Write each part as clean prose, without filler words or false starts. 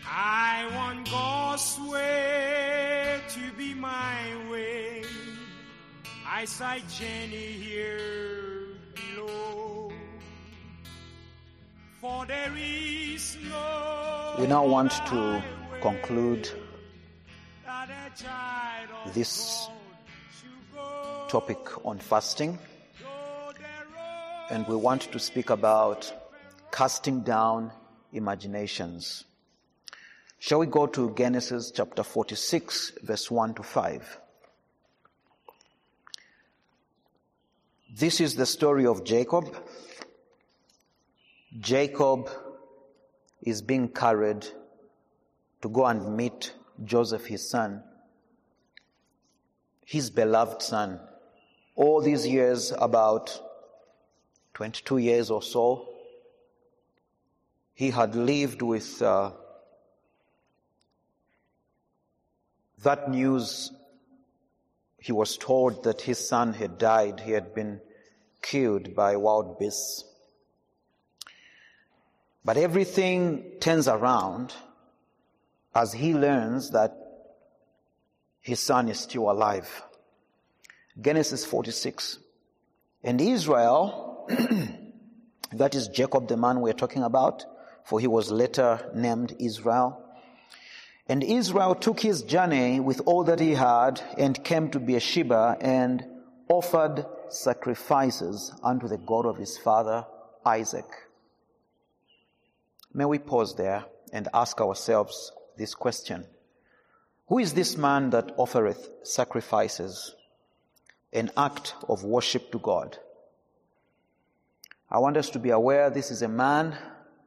I want God's way to be my way. As I journey here below, for there is no. We now want to conclude this topic on fasting, and we want to speak about casting down imaginations. Shall we go to Genesis chapter 46, verse 1 to 5? This is the story of Jacob. Jacob is being carried to go and meet Joseph, his son, his beloved son. All these years, about 22 years or so, he had lived with that news. He was told that his son had died. He had been killed by wild beasts. But everything turns around as he learns that his son is still alive. Genesis 46. And Israel, that is Jacob, the man we're talking about, for he was later named Israel. And Israel took his journey with all that he had and came to Beersheba and offered sacrifices unto the God of his father Isaac. May we pause there and ask ourselves this question. Who is this man that offereth sacrifices, an act of worship to God? I want us to be aware this is a man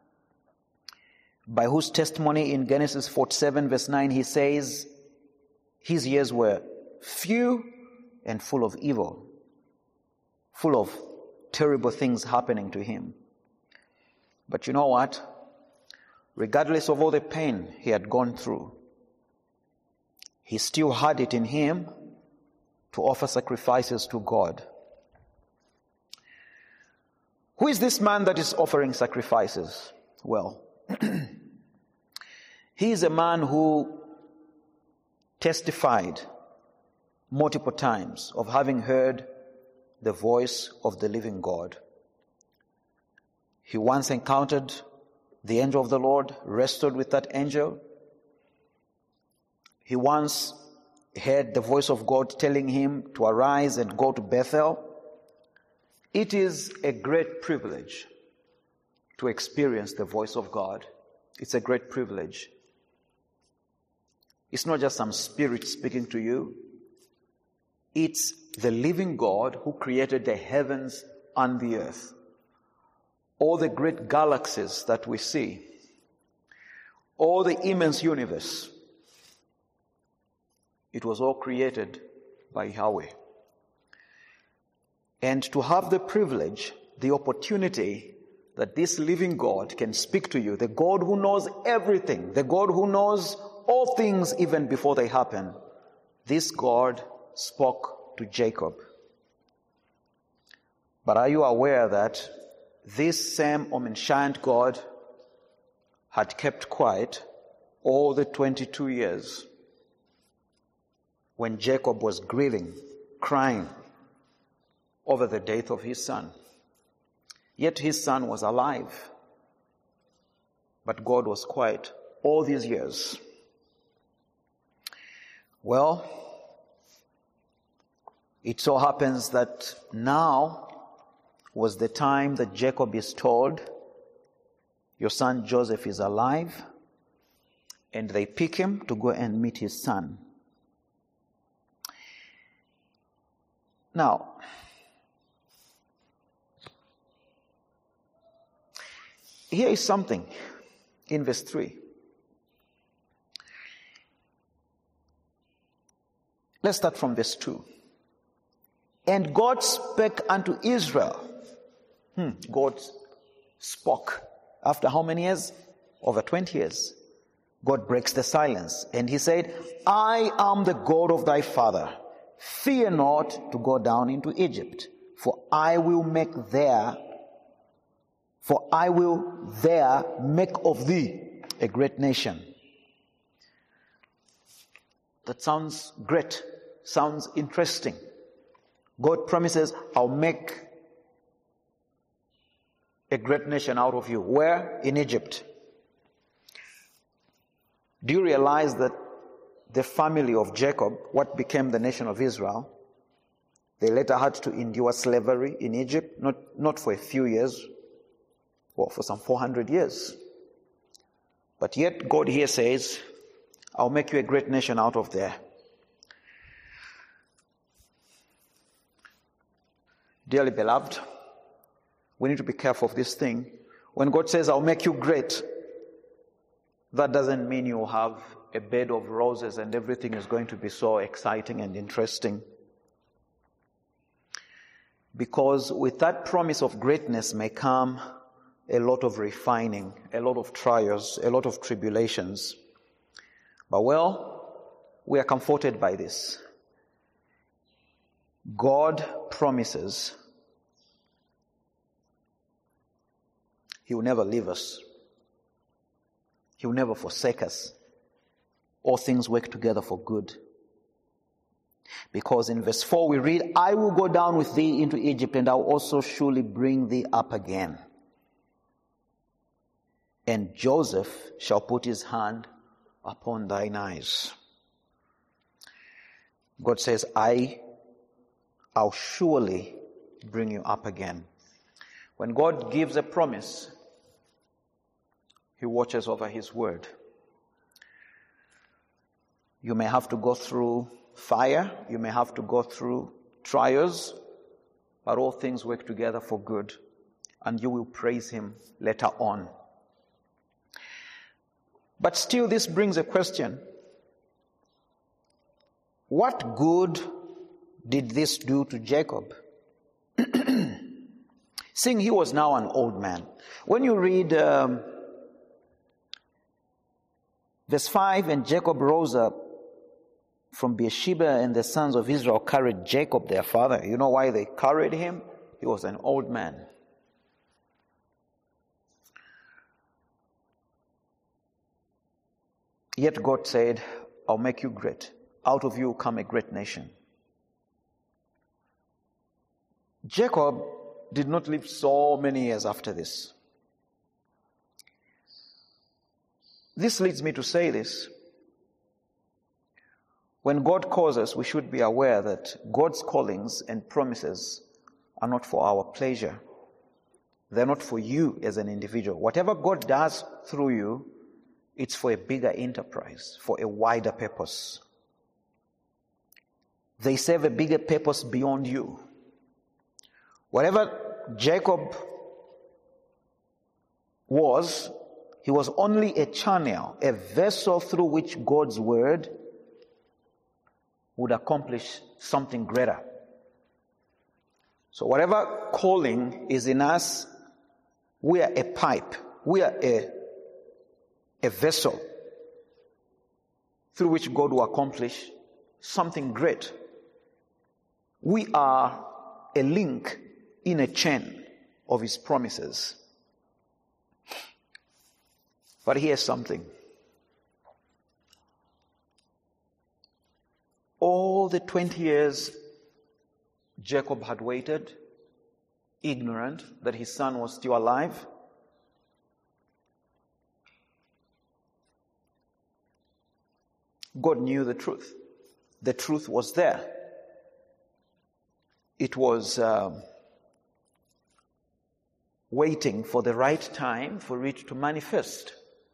by whose testimony in Genesis 47 verse 9 he says his years were few and full of evil, full of terrible things happening to him. But you know what? Regardless of all the pain he had gone through, he still had it in him to offer sacrifices to God. Who is this man that is offering sacrifices? Well, he is a man who testified multiple times of having heard the voice of the living God. He once encountered the angel of the Lord, wrestled with that angel. He once heard the voice of God telling him to arise and go to Bethel. It is a great privilege to experience the voice of God. It's a great privilege. It's not just some spirit speaking to you. It's the living God who created the heavens and the earth. All the great galaxies that we see, all the immense universe, it was all created by Yahweh. And to have the privilege, the opportunity that this living God can speak to you, the God who knows everything, the God who knows all things even before they happen, this God spoke to Jacob. But are you aware that this same omniscient God had kept quiet all the 22 years when Jacob was grieving, crying over the death of his son? Yet his son was alive, but God was quiet all these years. Well, it so happens that now was the time that Jacob is told, your son Joseph is alive, and they pick him to go and meet his son. Now, here is something in verse 3. Let's start from verse 2. And God spake unto Israel. God spoke. After how many years? Over 20 years. God breaks the silence. And he said, I am the God of thy father. Fear not to go down into Egypt, for I will there make of thee a great nation. That sounds great, sounds interesting. God promises, I'll make a great nation out of you. Where? In Egypt. Do you realize that the family of Jacob, what became the nation of Israel, they later had to endure slavery in Egypt, not for a few years, or for some 400 years. But yet God here says, I'll make you a great nation out of there. Dearly beloved, we need to be careful of this thing. When God says, I'll make you great, that doesn't mean you'll have a bed of roses and everything is going to be so exciting and interesting. Because with that promise of greatness may come a lot of refining, a lot of trials, a lot of tribulations. But we are comforted by this. God promises He will never leave us. He will never forsake us. All things work together for good. Because in verse 4 we read, I will go down with thee into Egypt, and I will also surely bring thee up again. And Joseph shall put his hand upon thine eyes. God says, I'll surely bring you up again. When God gives a promise, He watches over His word. You may have to go through fire, you may have to go through trials, but all things work together for good, and you will praise Him later on. But still, this brings a question. What good did this do to Jacob? Seeing he was now an old man. When you read verse 5, and Jacob rose up from Beersheba, and the sons of Israel carried Jacob their father. You know why they carried him? He was an old man. Yet God said, I'll make you great. Out of you will come a great nation. Jacob did not live so many years after this. This leads me to say this. When God calls us, we should be aware that God's callings and promises are not for our pleasure. They're not for you as an individual. Whatever God does through you, it's for a bigger enterprise, for a wider purpose. They serve a bigger purpose beyond you. Whatever Jacob was, he was only a channel, a vessel through which God's word would accomplish something greater. So whatever calling is in us, we are a pipe, we are a vessel through which God will accomplish something great. We are a link in a chain of His promises. But here's something. All the 20 years Jacob had waited, ignorant that his son was still alive, God knew the truth. The truth was there. It was waiting for the right time for it to manifest.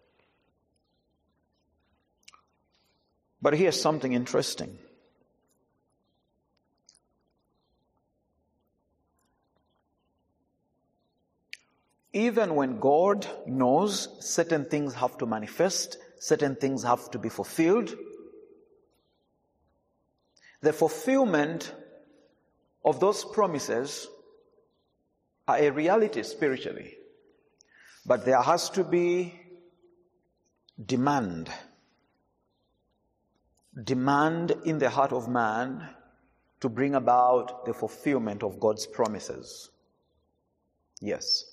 But here's something interesting. Even when God knows certain things have to manifest, certain things have to be fulfilled, the fulfillment of those promises are a reality spiritually. But there has to be demand in the heart of man to bring about the fulfillment of God's promises. Yes.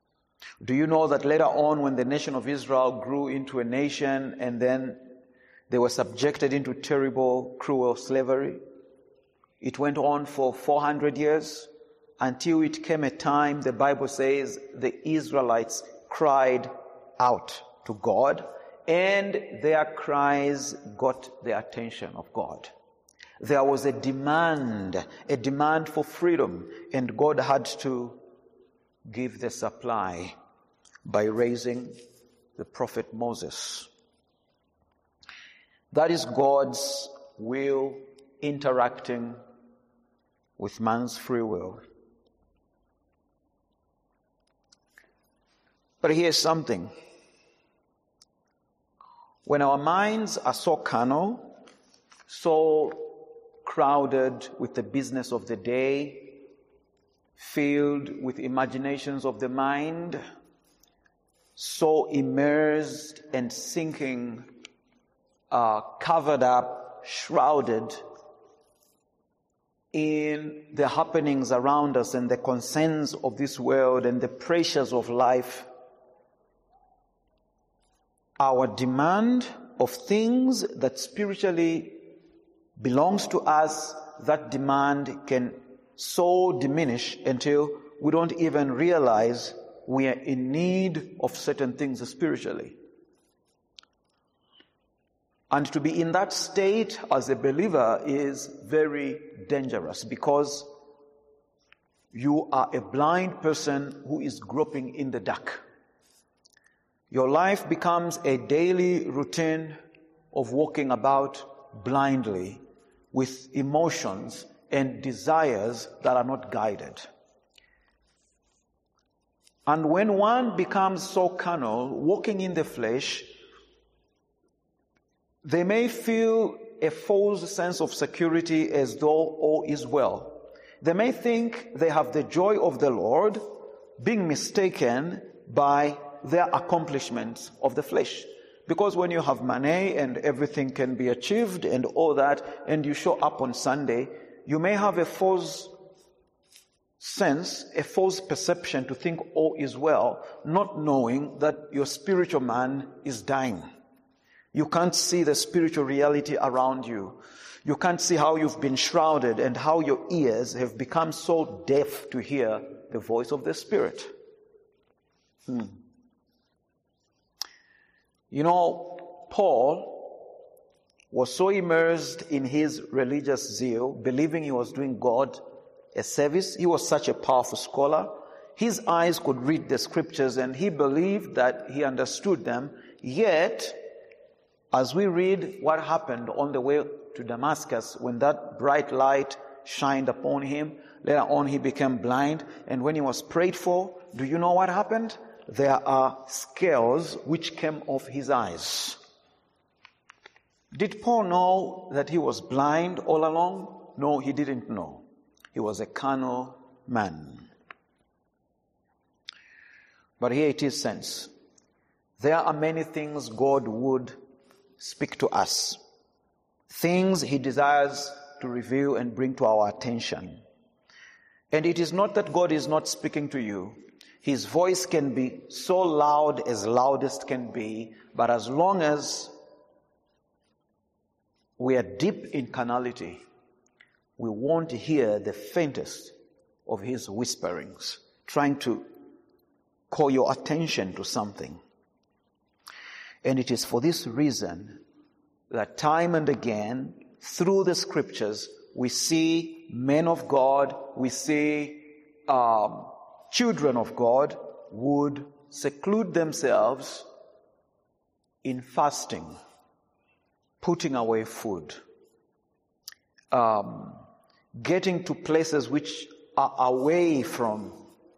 Do you know that later on, when the nation of Israel grew into a nation, and then They were subjected into terrible, cruel slavery. It went on for 400 years until it came a time, the Bible says, the Israelites cried out to God, and their cries got the attention of God. There was a demand for freedom, and God had to give the supply by raising the prophet Moses. That is God's will interacting with man's free will. But here's something. When our minds are so carnal, so crowded with the business of the day, filled with imaginations of the mind, so immersed and sinking, covered up, shrouded in the happenings around us and the concerns of this world and the pressures of life, our demand of things that spiritually belongs to us, that demand can so diminish until we don't even realize we are in need of certain things spiritually. And to be in that state as a believer is very dangerous, because you are a blind person who is groping in the dark. Your life becomes a daily routine of walking about blindly with emotions and desires that are not guided. And when one becomes so carnal, walking in the flesh, they may feel a false sense of security as though all is well. They may think they have the joy of the Lord, being mistaken by their accomplishments of the flesh. Because when you have money and everything can be achieved and all that, and you show up on Sunday, you may have a false sense, a false perception to think all is well, not knowing that your spiritual man is dying. You can't see the spiritual reality around you. You can't see how you've been shrouded and how your ears have become so deaf to hear the voice of the Spirit. You know, Paul was so immersed in his religious zeal, believing he was doing God a service. He was such a powerful scholar. His eyes could read the scriptures and he believed that he understood them. Yet, as we read what happened on the way to Damascus, when that bright light shined upon him, later on he became blind, and when he was prayed for, do you know what happened? There are scales which came off his eyes. Did Paul know that he was blind all along? No, he didn't know. He was a carnal man. But here it is, saints. There are many things God would speak to us. Things he desires to reveal and bring to our attention. And it is not that God is not speaking to you. His voice can be so loud as loudest can be, but as long as we are deep in carnality, we won't hear the faintest of his whisperings, trying to call your attention to something. And it is for this reason that time and again, through the scriptures, we see men of God, we see children of God would seclude themselves in fasting, putting away food, getting to places which are away from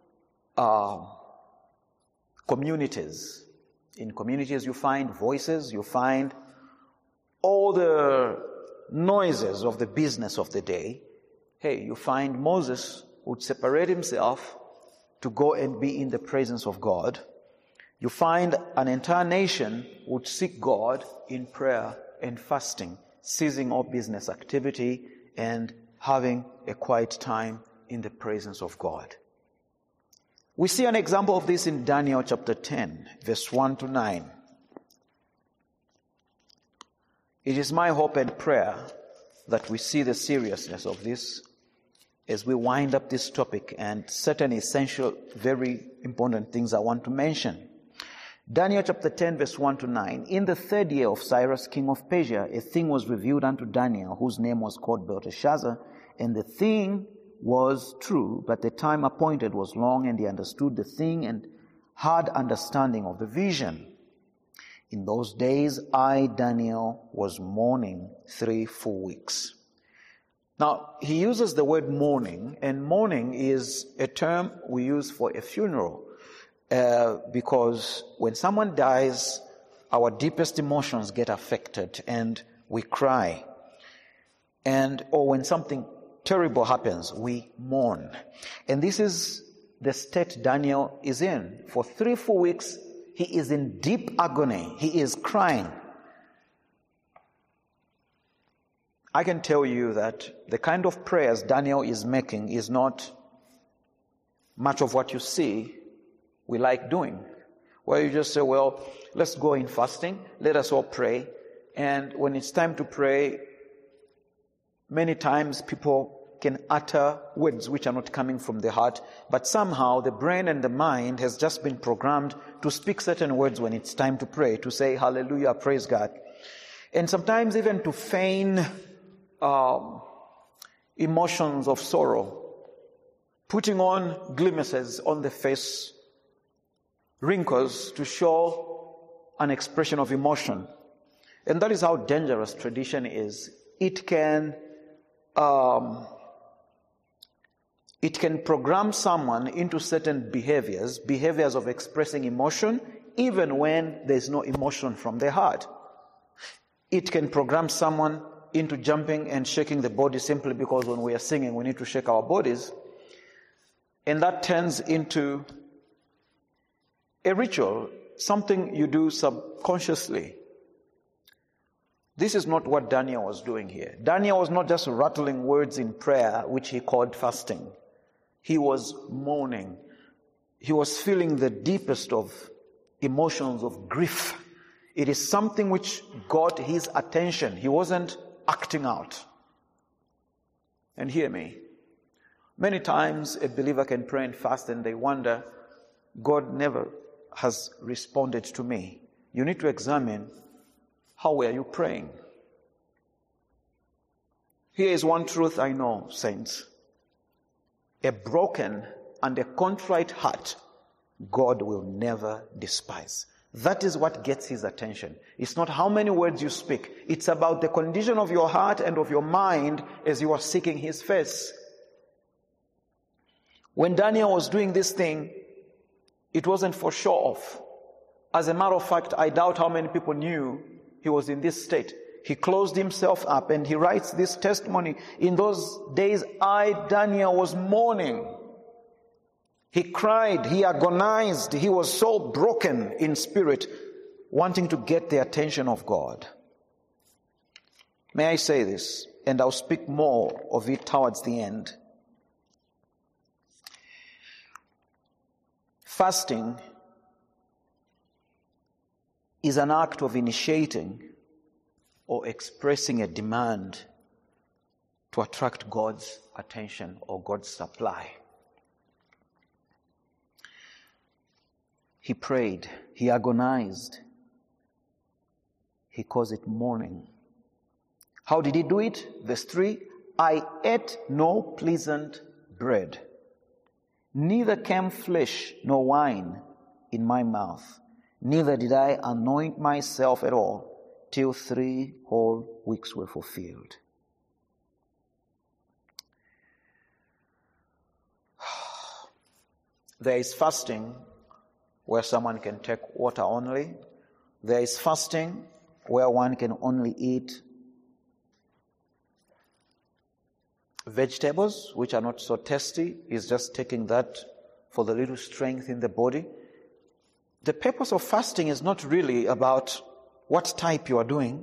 communities. In communities you find voices, you find all the noises of the business of the day. Hey, you find Moses would separate himself to go and be in the presence of God. You find an entire nation would seek God in prayer and fasting, ceasing all business activity and having a quiet time in the presence of God. We see an example of this in Daniel chapter 10, verse 1 to 9. It is my hope and prayer that we see the seriousness of this as we wind up this topic, and certain essential, very important things I want to mention. Daniel chapter 10 verse 1 to 9. In the 3rd year of Cyrus, king of Persia, a thing was revealed unto Daniel, whose name was called Belteshazzar, and the thing was true, but the time appointed was long, and he understood the thing and had understanding of the vision. In those days, I, Daniel, was mourning 3 full weeks. Now, he uses the word mourning, and mourning is a term we use for a funeral. Because when someone dies, our deepest emotions get affected and we cry. Or when something terrible happens, we mourn. And this is the state Daniel is in. For 3 full weeks, he is in deep agony. He is crying. I can tell you that the kind of prayers Daniel is making is not much of what you see we like doing, where you just say, well, let's go in fasting, let us all pray. And when it's time to pray, many times people can utter words which are not coming from the heart, but somehow the brain and the mind has just been programmed to speak certain words when it's time to pray, to say hallelujah, praise God. And sometimes even to feign emotions of sorrow, putting on grimaces on the face, wrinkles to show an expression of emotion. And that is how dangerous tradition is. It can program someone into certain behaviors of expressing emotion, even when there's no emotion from the heart. It can program someone into jumping and shaking the body simply because when we are singing, we need to shake our bodies. And that turns into a ritual, something you do subconsciously. This is not what Daniel was doing here. Daniel was not just rattling words in prayer, which he called fasting. He was mourning. He was feeling the deepest of emotions of grief. It is something which got his attention. He wasn't acting out. And hear me. Many times a believer can pray and fast and they wonder, God never has responded to me. You need to examine, how were you praying? Here is one truth I know, saints. A broken and a contrite heart, God will never despise. That is what gets his attention. It's not how many words you speak. It's about the condition of your heart and of your mind as you are seeking his face. When Daniel was doing this thing, it wasn't for show off. As a matter of fact, I doubt how many people knew he was in this state. He closed himself up and he writes this testimony. In those days, I, Daniel, was mourning. He cried, he agonized, he was so broken in spirit, wanting to get the attention of God. May I say this, and I'll speak more of it towards the end. Fasting is an act of initiating or expressing a demand to attract God's attention or God's supply. He prayed, he agonized, he calls it mourning. How did he do it? Verse 3, I ate no pleasant bread, neither came flesh nor wine in my mouth, neither did I anoint myself at all, till 3 whole weeks were fulfilled. There is fasting where someone can take water only. There is fasting where one can only eat vegetables, which are not so tasty. Is just taking that for the little strength in the body. The purpose of fasting is not really about what type you are doing.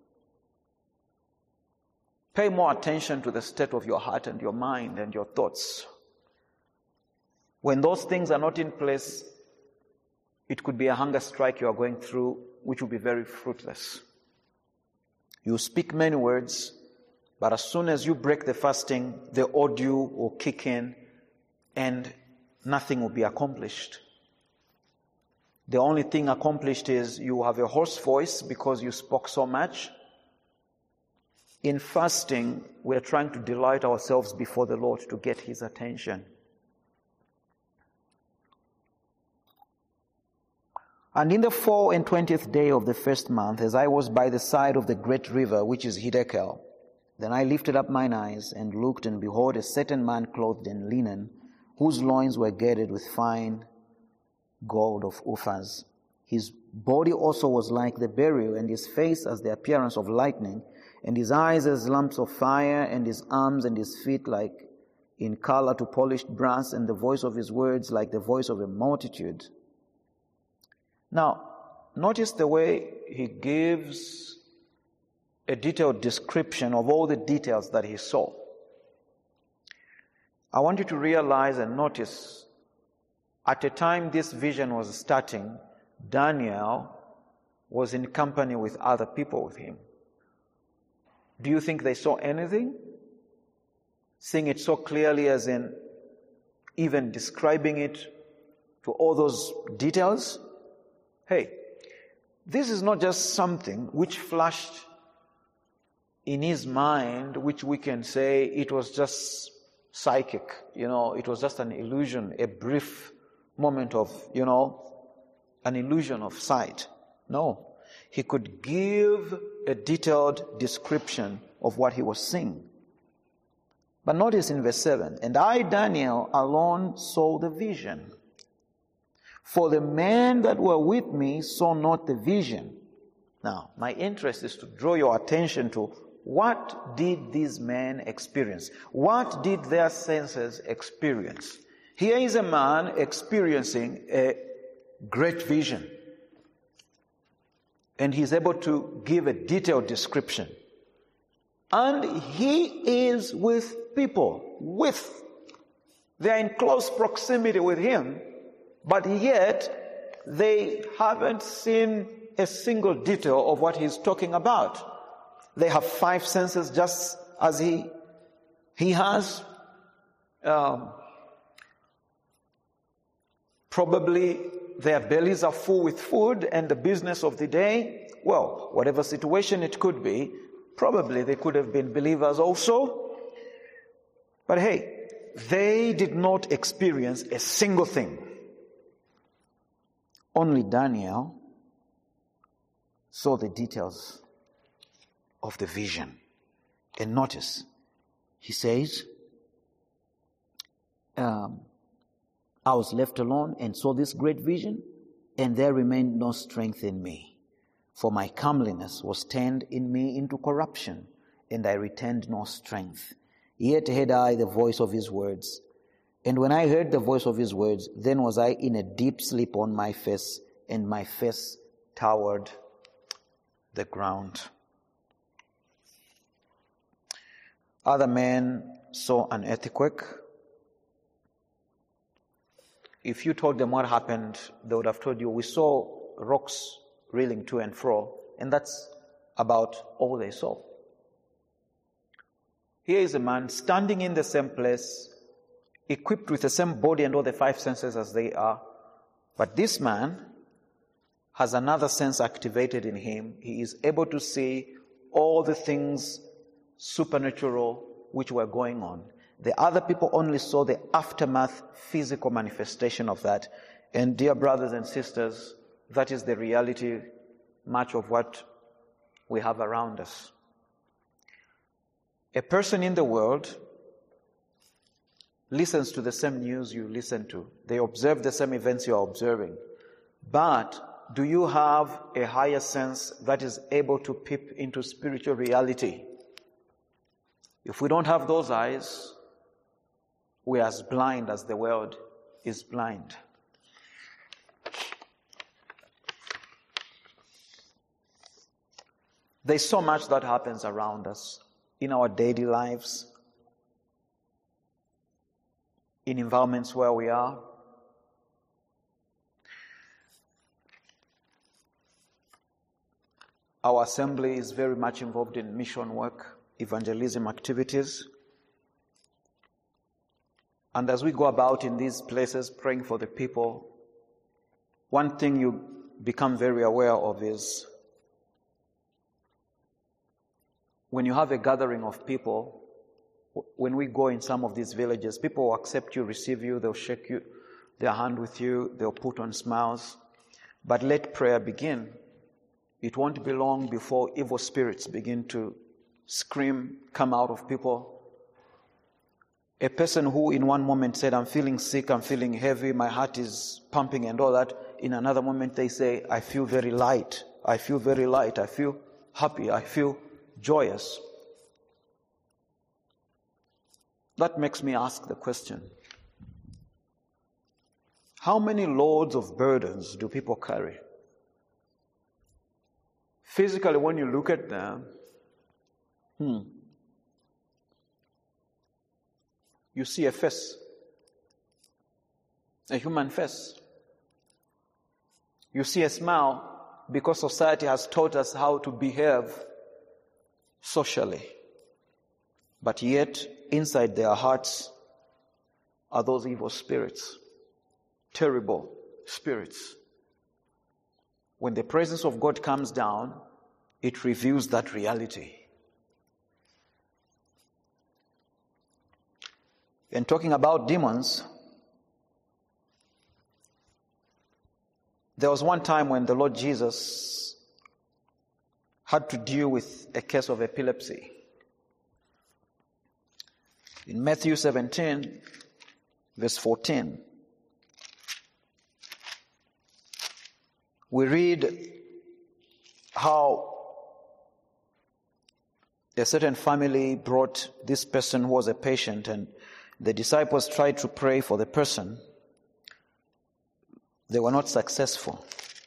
Pay more attention to the state of your heart and your mind and your thoughts. When those things are not in place, it could be a hunger strike you are going through, which will be very fruitless. You speak many words, but as soon as you break the fasting, the audio will kick in and nothing will be accomplished. The only thing accomplished is you have a hoarse voice because you spoke so much. In fasting, we are trying to delight ourselves before the Lord to get His attention. And in the 24th day of the first month, as I was by the side of the great river, which is Hiddekel, then I lifted up mine eyes and looked, and behold, a certain man clothed in linen, whose loins were girded with fine gold of Uphaz. His body also was like the beryl, and his face as the appearance of lightning, and his eyes as lamps of fire, and his arms and his feet like in color to polished brass, and the voice of his words like the voice of a multitude. Now, notice the way he gives a detailed description of all the details that he saw. I want you to realize and notice, at the time this vision was starting, Daniel was in company with other people with him. Do you think they saw anything? Seeing it so clearly as in even describing it to all those details? Hey, this is not just something which flashed in his mind, which we can say it was just psychic, it was just an illusion, a brief moment of, an illusion of sight. No, he could give a detailed description of what he was seeing. But notice in verse 7, and I, Daniel, alone saw the vision. For the men that were with me saw not the vision. Now, my interest is to draw your attention to what did these men experience? What did their senses experience? Here is a man experiencing a great vision. And he's able to give a detailed description. And he is with people. They are in close proximity with him. But yet, they haven't seen a single detail of what he's talking about. They have 5 senses just as he has. Probably their bellies are full with food and the business of the day. Well, whatever situation it could be, probably they could have been believers also. But hey, they did not experience a single thing. Only Daniel saw the details of the vision. And notice, he says, I was left alone and saw this great vision, and there remained no strength in me. For my comeliness was turned in me into corruption, and I retained no strength. Yet had I the voice of his words. And when I heard the voice of his words, then was I in a deep sleep on my face, and my face towered the ground. Other men saw an earthquake. If you told them what happened, they would have told you, we saw rocks reeling to and fro, and that's about all they saw. Here is a man standing in the same place, equipped with the same body and all the 5 senses as they are, but this man has another sense activated in him. He is able to see all the things supernatural which were going on. The other people only saw the aftermath, physical manifestation of that. And dear brothers and sisters, that is the reality, much of what we have around us. A person in the world listens to the same news you listen to. They observe the same events you are observing. But do you have a higher sense that is able to peep into spiritual reality? If we don't have those eyes, we are as blind as the world is blind. There's so much that happens around us in our daily lives, in environments where we are. Our assembly is very much involved in mission work, evangelism activities. And as we go about in these places praying for the people, one thing you become very aware of is when you have a gathering of people, when we go in some of these villages, people will accept you, receive you, they'll shake their hand with you, they'll put on smiles. But let prayer begin. It won't be long before evil spirits begin to scream, come out of people. A person who in one moment said, I'm feeling sick, I'm feeling heavy, my heart is pumping and all that. In another moment they say, I feel very light, I feel very light, I feel happy, I feel joyous. That makes me ask the question, how many loads of burdens do people carry? Physically, when you look at them, you see a face, a human face. You see a smile because society has taught us how to behave socially. But yet, inside their hearts are those evil spirits, terrible spirits. When the presence of God comes down, it reveals that reality. And talking about demons, there was one time when the Lord Jesus had to deal with a case of epilepsy. In Matthew 17, verse 14, we read how a certain family brought this person who was a patient, and the disciples tried to pray for the person. They were not successful.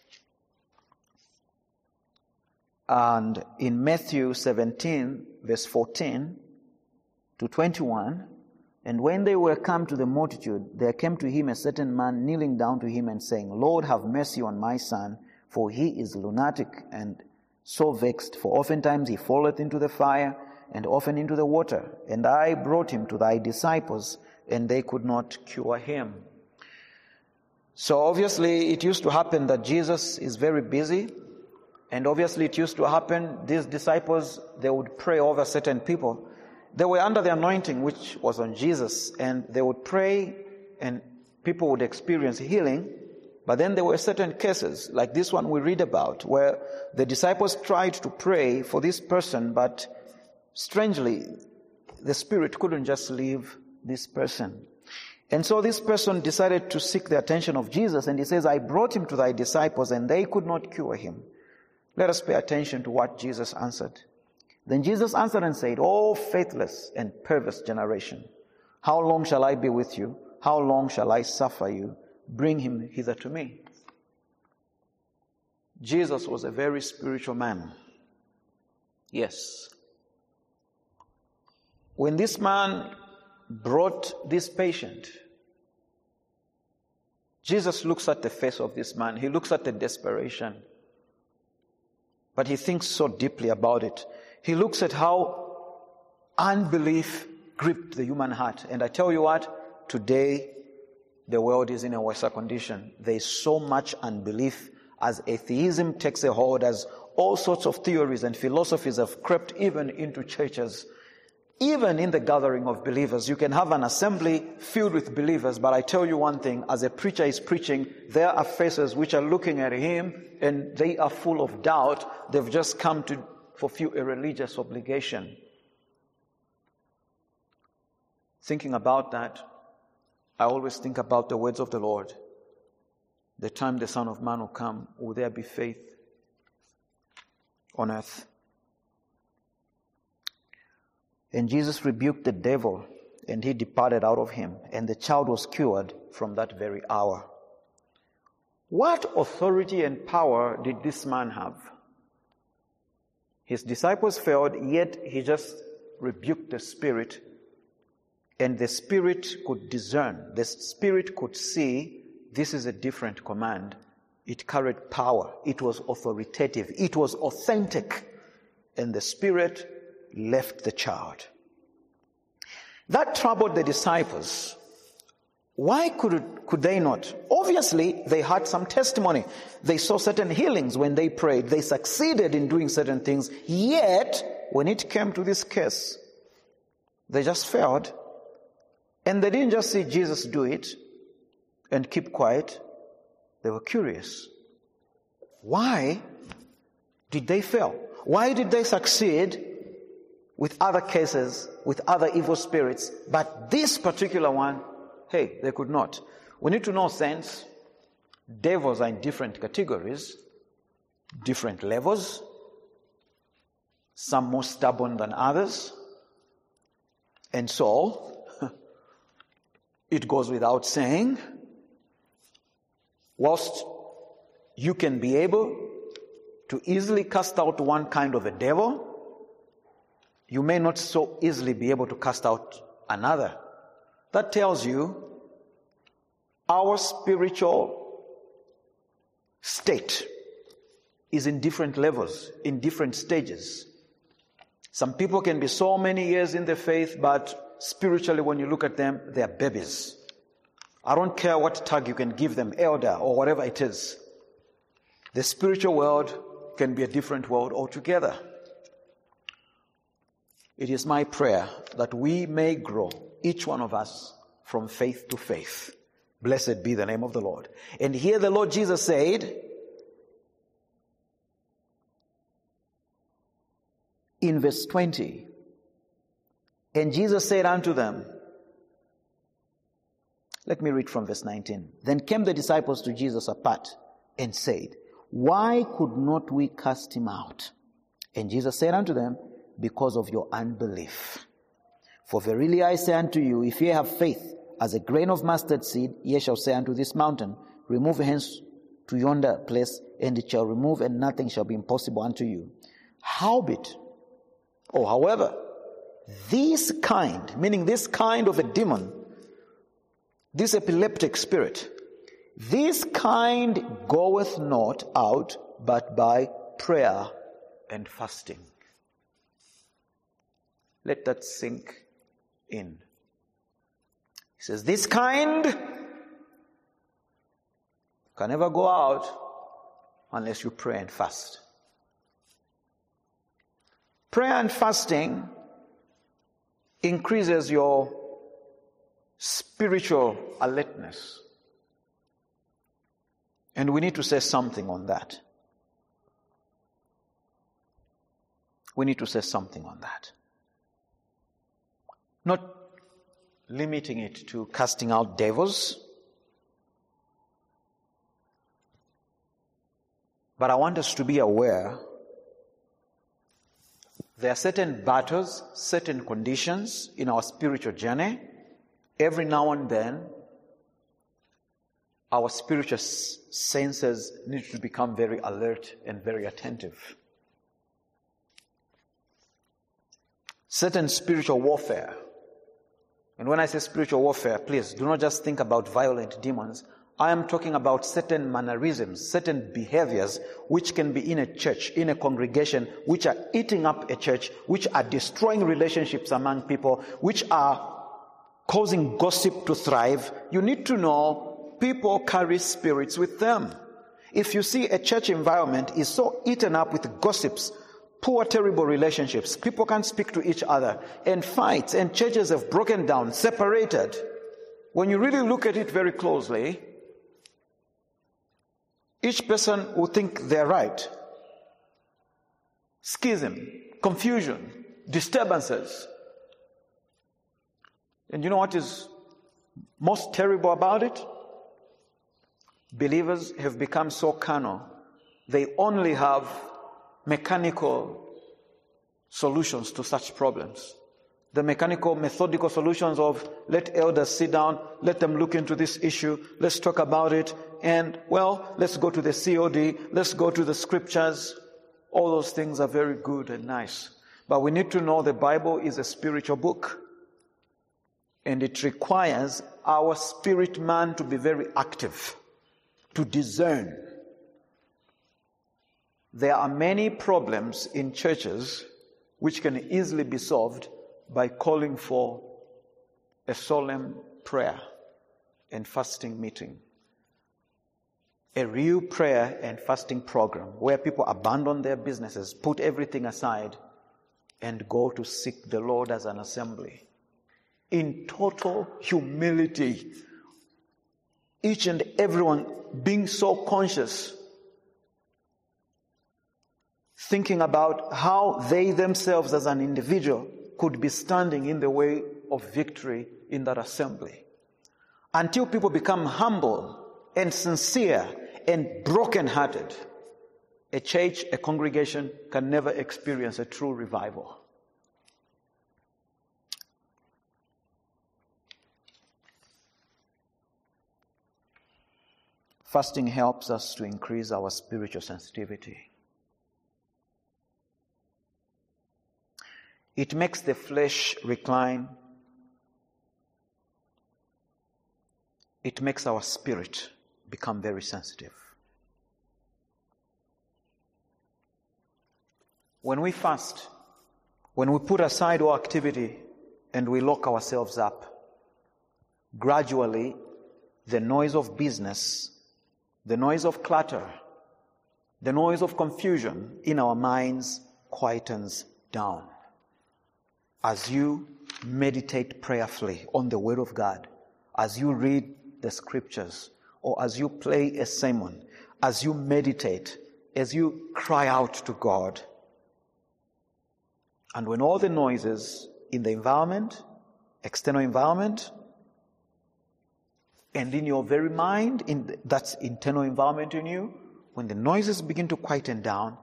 And in Matthew 17, verse 14 to 21, and when they were come to the multitude, there came to him a certain man kneeling down to him and saying, Lord, have mercy on my son, for he is lunatic and so vexed, for oftentimes he falleth into the fire and often into the water. And I brought him to thy disciples, and they could not cure him. So obviously it used to happen that Jesus is very busy, and obviously it used to happen, these disciples, they would pray over certain people. They were under the anointing which was on Jesus, and they would pray and people would experience healing. But then there were certain cases, like this one we read about, where the disciples tried to pray for this person, but strangely, the Spirit couldn't just leave this person. And so this person decided to seek the attention of Jesus, and he says, I brought him to thy disciples, and they could not cure him. Let us pay attention to what Jesus answered. Then Jesus answered and said, O faithless and perverse generation, how long shall I be with you? How long shall I suffer you? Bring him hither to me. Jesus was a very spiritual man. Yes. When this man brought this patient, Jesus looks at the face of this man. He looks at the desperation. But he thinks so deeply about it. He looks at how unbelief gripped the human heart. And I tell you what, today the world is in a worse condition. There is so much unbelief as atheism takes a hold, as all sorts of theories and philosophies have crept even into churches. Even in the gathering of believers, you can have an assembly filled with believers, but I tell you one thing, as a preacher is preaching, there are faces which are looking at him and they are full of doubt. They've just come to fulfill a religious obligation. Thinking about that, I always think about the words of the Lord. The time the Son of Man will come, will there be faith on earth? And Jesus rebuked the devil, and he departed out of him, and the child was cured from that very hour. What authority and power did this man have? His disciples failed, yet he just rebuked the spirit, and the spirit could discern. The spirit could see this is a different command. It carried power. It was authoritative. It was authentic. And the Spirit left the child. That troubled the disciples. Why could they not? Obviously, they had some testimony. They saw certain healings when they prayed. They succeeded in doing certain things. Yet, when it came to this case, they just failed. And they didn't just see Jesus do it and keep quiet. They were curious. Why did they fail? Why did they succeed with other cases, with other evil spirits, but this particular one, hey, they could not? We need to know, saints, devils are in different categories, different levels, some more stubborn than others. And so, it goes without saying, whilst you can be able to easily cast out one kind of a devil, you may not so easily be able to cast out another. That tells you our spiritual state is in different levels, in different stages. Some people can be so many years in the faith, but spiritually when you look at them, they are babies. I don't care what tag you can give them, elder or whatever it is. The spiritual world can be a different world altogether. It is my prayer that we may grow, each one of us, from faith to faith. Blessed be the name of the Lord. And here the Lord Jesus said, in verse 20, and Jesus said unto them, let me read from verse 19. Then came the disciples to Jesus apart and said, why could not we cast him out? And Jesus said unto them, because of your unbelief. For verily I say unto you, if ye have faith as a grain of mustard seed, ye shall say unto this mountain, remove hence to yonder place, and it shall remove, and nothing shall be impossible unto you. Howbeit, or however, this kind, meaning this kind of a demon, this epileptic spirit, this kind goeth not out but by prayer and fasting. Let that sink in. He says, this kind can never go out unless you pray and fast. Prayer and fasting increases your spiritual alertness. And we need to say something on that. We need to say something on that. Not limiting it to casting out devils, but I want us to be aware there are certain battles, certain conditions in our spiritual journey. Every now and then, our spiritual senses need to become very alert and very attentive. Certain spiritual warfare. And when I say spiritual warfare, please do not just think about violent demons. I am talking about certain mannerisms, certain behaviors which can be in a church, in a congregation, which are eating up a church, which are destroying relationships among people, which are causing gossip to thrive. You need to know people carry spirits with them. If you see a church environment is so eaten up with gossips, poor, terrible relationships, people can't speak to each other, and fights, and churches have broken down, separated. When you really look at it very closely, each person will think they're right. Schism, confusion, disturbances. And you know what is most terrible about it? Believers have become so carnal. They only have mechanical solutions to such problems. The mechanical, methodical solutions of let elders sit down, let them look into this issue, let's talk about it, and, well, let's go to the COD, let's go to the scriptures. All those things are very good and nice. But we need to know the Bible is a spiritual book. And it requires our spirit man to be very active, to discern, There are many problems in churches which can easily be solved by calling for a solemn prayer and fasting meeting. A real prayer and fasting program where people abandon their businesses, put everything aside, and go to seek the Lord as an assembly. In total humility. Each and everyone being so conscious, thinking about how they themselves as an individual could be standing in the way of victory in that assembly. Until people become humble and sincere and broken-hearted, a church, a congregation can never experience a true revival. Fasting helps us to increase our spiritual sensitivity. It makes the flesh recline. It makes our spirit become very sensitive. When we fast, when we put aside all activity and we lock ourselves up, gradually the noise of business, the noise of clutter, the noise of confusion in our minds quietens down. As you meditate prayerfully on the Word of God, as you read the Scriptures, or as you play a sermon, as you meditate, as you cry out to God, and when all the noises in the environment, external environment, and in your very mind, in that internal environment in you, when the noises begin to quieten down,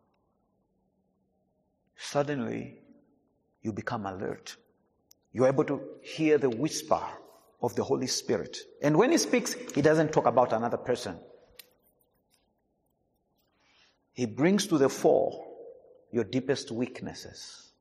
suddenly you become alert. You're able to hear the whisper of the Holy Spirit. And when He speaks, He doesn't talk about another person. He brings to the fore your deepest weaknesses.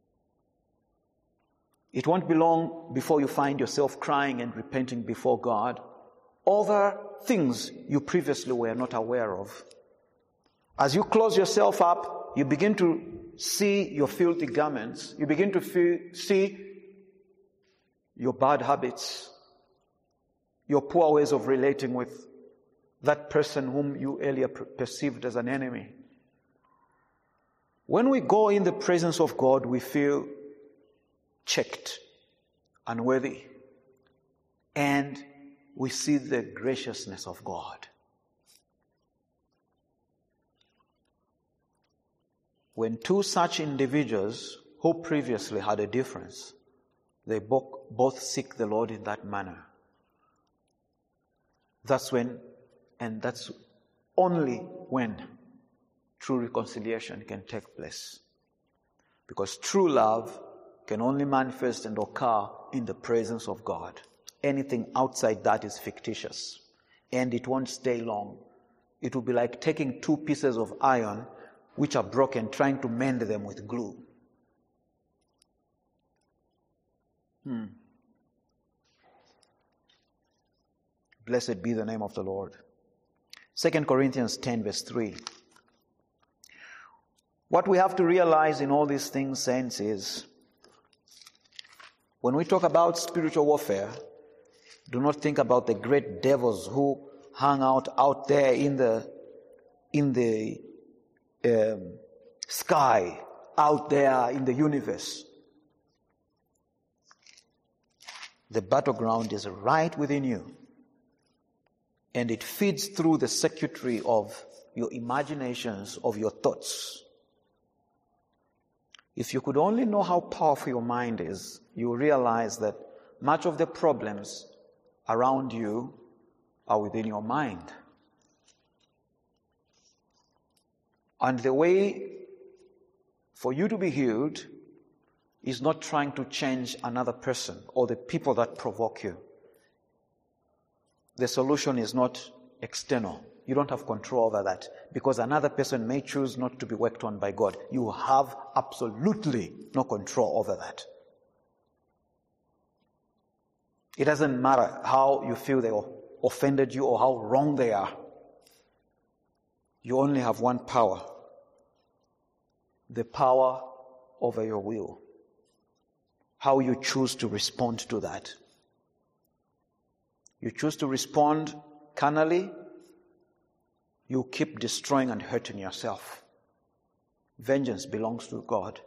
It won't be long before you find yourself crying and repenting before God over things you previously were not aware of. As you close yourself up, you begin to see your filthy garments. You begin to see your bad habits, your poor ways of relating with that person whom you earlier perceived as an enemy. When we go in the presence of God, we feel checked, unworthy, and we see the graciousness of God. When two such individuals who previously had a difference, they both seek the Lord in that manner. That's when, and that's only when, true reconciliation can take place. Because true love can only manifest and occur in the presence of God. Anything outside that is fictitious, and it won't stay long. It will be like taking two pieces of iron which are broken, trying to mend them with glue. Blessed be the name of the Lord. 2 Corinthians 10 verse 3. What we have to realize in all these things, saints, is when we talk about spiritual warfare, do not think about the great devils who hang out there in the sky, out there in the universe. The battleground is right within you, and it feeds through the circuitry of your imaginations, of your thoughts. If you could only know how powerful your mind is, you realize that much of the problems around you are within your mind. And the way for you to be healed is not trying to change another person or the people that provoke you. The solution is not external. You don't have control over that, because another person may choose not to be worked on by God. You have absolutely no control over that. It doesn't matter how you feel they offended you or how wrong they are. You only have one power the power over your will. How you choose to respond to that. You choose to respond carnally, you keep destroying and hurting yourself. Vengeance belongs to God.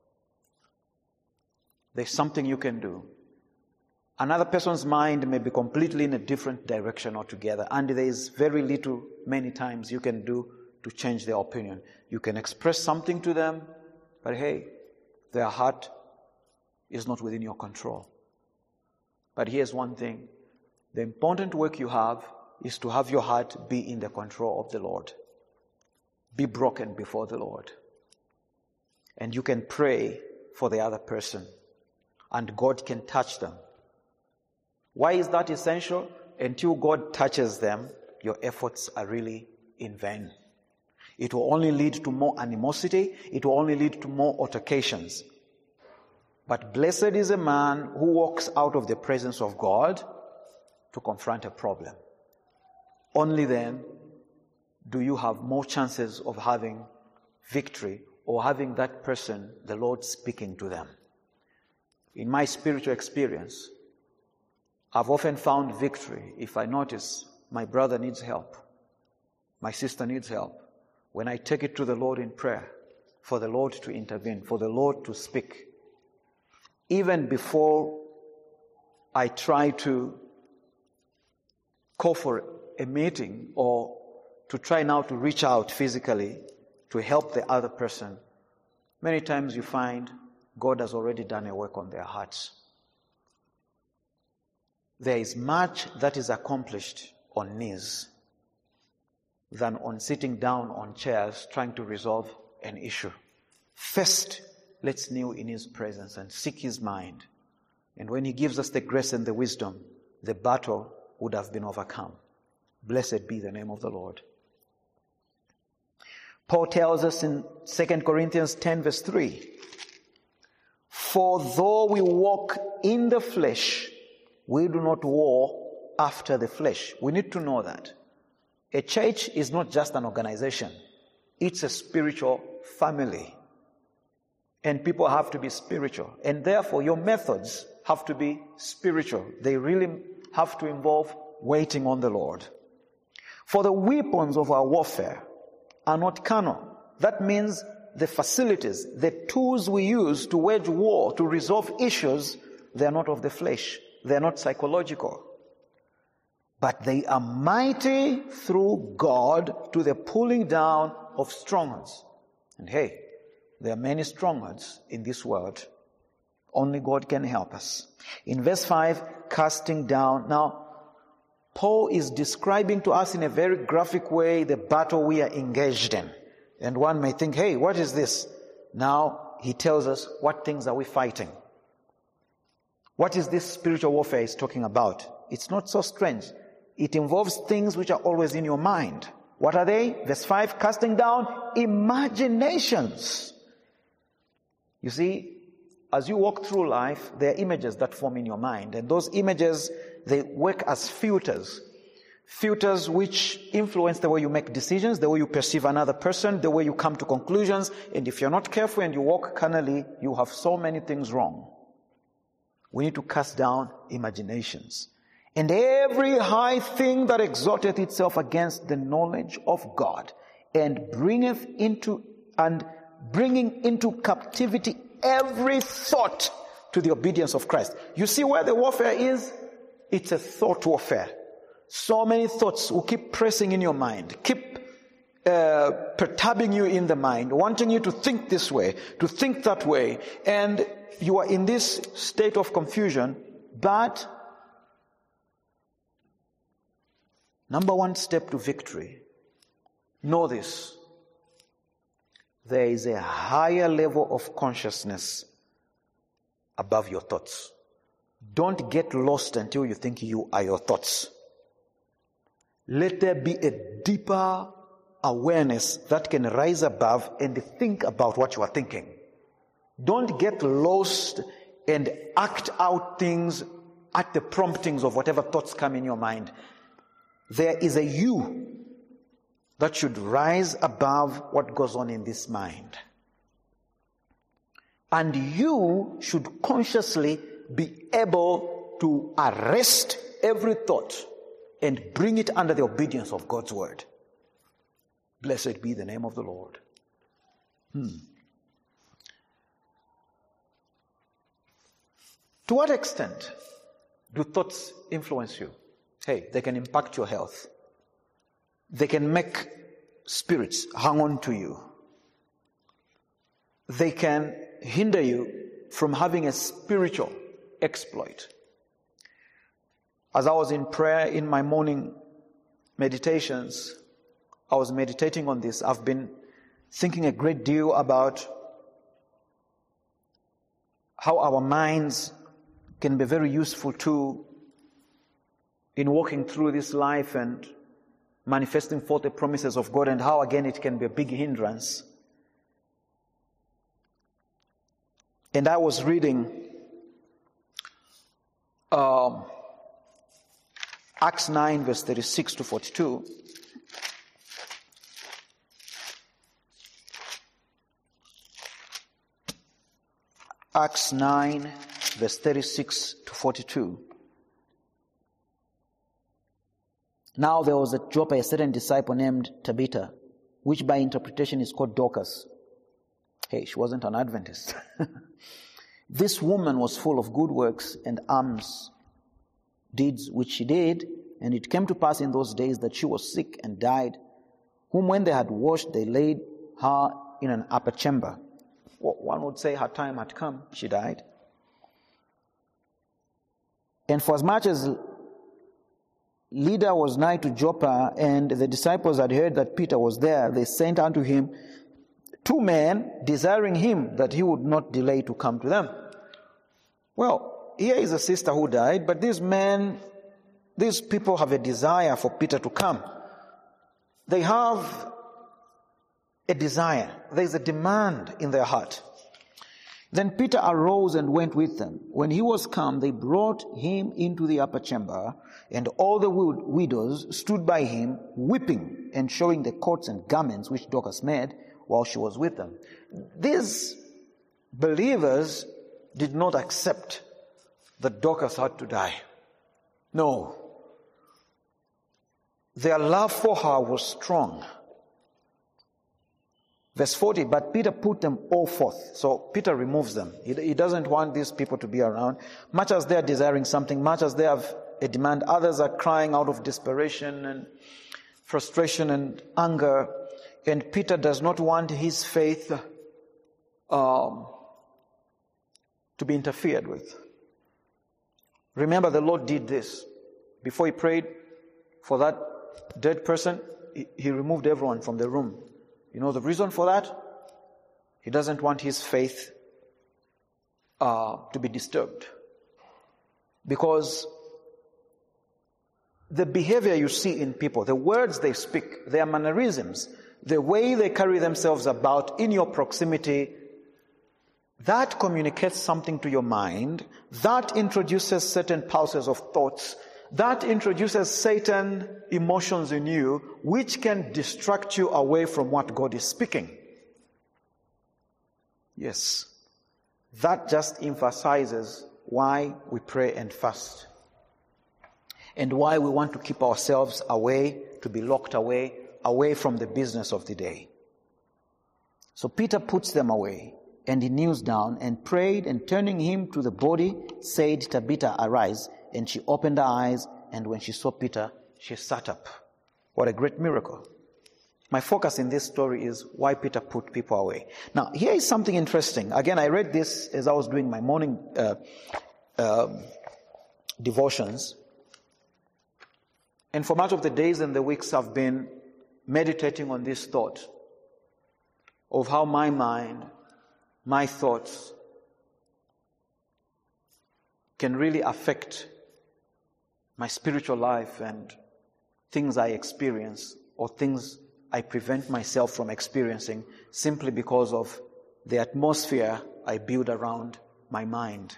There's something you can do. Another person's mind may be completely in a different direction altogether, and there is very little, many times, you can do to change their opinion. You can express something to them, but hey, their heart is not within your control. But here's one thing. The important work you have is to have your heart be in the control of the Lord. Be broken before the Lord. And you can pray for the other person, and God can touch them. Why is that essential? Until God touches them, your efforts are really in vain. It will only lead to more animosity. It will only lead to more altercations. But blessed is a man who walks out of the presence of God to confront a problem. Only then do you have more chances of having victory or having that person, the Lord, speaking to them. In my spiritual experience, I've often found victory if I notice my brother needs help, my sister needs help. When I take it to the Lord in prayer, for the Lord to intervene, for the Lord to speak, even before I try to call for a meeting or to try now to reach out physically to help the other person, many times you find God has already done a work on their hearts. There is much that is accomplished on knees than on sitting down on chairs trying to resolve an issue. First, let's kneel in His presence and seek His mind. And when He gives us the grace and the wisdom, the battle would have been overcome. Blessed be the name of the Lord. Paul tells us in 2 Corinthians 10 verse 3, for though we walk in the flesh, we do not war after the flesh. We need to know that. A church is not just an organization. It's a spiritual family. And people have to be spiritual. And therefore, your methods have to be spiritual. They really have to involve waiting on the Lord. For the weapons of our warfare are not carnal. That means the facilities, the tools we use to wage war, to resolve issues, they are not of the flesh. They are not psychological. But they are mighty through God to the pulling down of strongholds. And hey, there are many strongholds in this world. Only God can help us. In verse 5, casting down. Now, Paul is describing to us in a very graphic way the battle we are engaged in. And one may think, hey, what is this? Now, he tells us what things are we fighting. What is this spiritual warfare he's talking about? It's not so strange. It involves things which are always in your mind. What are they? Verse 5, casting down imaginations. You see, as you walk through life, there are images that form in your mind. And those images, they work as filters. Filters which influence the way you make decisions, the way you perceive another person, the way you come to conclusions. And if you're not careful and you walk carnally, you have so many things wrong. We need to cast down imaginations. And every high thing that exalteth itself against the knowledge of God, and bringing into captivity every thought to the obedience of Christ. You see where the warfare is? It's a thought warfare. So many thoughts will keep pressing in your mind, keep perturbing you in the mind, wanting you to think this way, to think that way, and you are in this state of confusion. But number one step to victory, know this: there is a higher level of consciousness above your thoughts. Don't get lost until you think you are your thoughts. Let there be a deeper awareness that can rise above and think about what you are thinking. Don't get lost and act out things at the promptings of whatever thoughts come in your mind. There is a you that should rise above what goes on in this mind. And you should consciously be able to arrest every thought and bring it under the obedience of God's word. Blessed be the name of the Lord. To what extent do thoughts influence you? Hey, they can impact your health. They can make spirits hang on to you. They can hinder you from having a spiritual exploit. As I was in prayer in my morning meditations, I was meditating on this. I've been thinking a great deal about how our minds can be very useful too in walking through this life and manifesting forth the promises of God, and how again it can be a big hindrance. And I was reading Acts 9 verse 36 to 42. Acts 9 verse 36 to 42. Now there was at Joppa a certain disciple named Tabitha, which by interpretation is called Dorcas. Hey, she wasn't an Adventist. This woman was full of good works and alms deeds which she did, and it came to pass in those days that she was sick and died, whom when they had washed, they laid her in an upper chamber. One would say her time had come, she died. And for as much as Lydda was nigh to Joppa, and the disciples had heard that Peter was there, they sent unto him 2 men, desiring him that he would not delay to come to them. Well, here is a sister who died, but these people have a desire for Peter to come. They have a desire. There is a demand in their heart. Then Peter arose and went with them. When he was come, they brought him into the upper chamber, and all the widows stood by him, weeping and showing the coats and garments which Dorcas made while she was with them. These believers did not accept that Dorcas had to die. No. Their love for her was strong. Verse 40, but Peter put them all forth. So Peter removes them. He doesn't want these people to be around. Much as they are desiring something, much as they have a demand, others are crying out of desperation and frustration and anger. And Peter does not want his faith to be interfered with. Remember, the Lord did this. Before he prayed for that dead person, he removed everyone from the room. You know the reason for that? He doesn't want his faith to be disturbed. Because the behavior you see in people, the words they speak, their mannerisms, the way they carry themselves about in your proximity, that communicates something to your mind, that introduces certain pulses of thoughts, that introduces certain emotions in you, which can distract you away from what God is speaking. Yes, that just emphasizes why we pray and fast, and why we want to keep ourselves away, to be locked away from the business of the day. So Peter puts them away, and he kneels down and prayed, and turning him to the body, said, Tabitha, arise. And she opened her eyes, and when she saw Peter, she sat up. What a great miracle. My focus in this story is why Peter put people away. Now, here is something interesting. Again, I read this as I was doing my morning devotions. And for much of the days and the weeks, I've been meditating on this thought of how my mind, my thoughts, can really affect my spiritual life and things I experience or things I prevent myself from experiencing simply because of the atmosphere I build around my mind.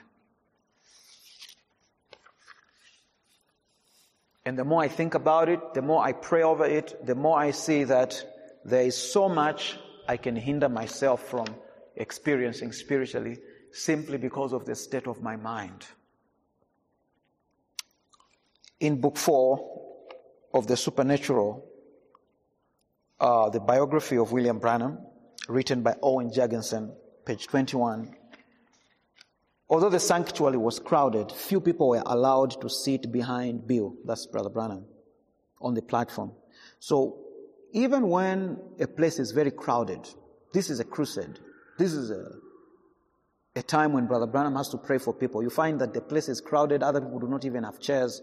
And the more I think about it, the more I pray over it, the more I see that there is so much I can hinder myself from experiencing spiritually simply because of the state of my mind. In book 4 of the Supernatural, the biography of William Branham, written by Owen Jorgensen, page 21, although the sanctuary was crowded, few people were allowed to sit behind Bill, that's Brother Branham, on the platform. So even when a place is very crowded, this is a crusade. This is a time when Brother Branham has to pray for people. You find that the place is crowded, other people do not even have chairs.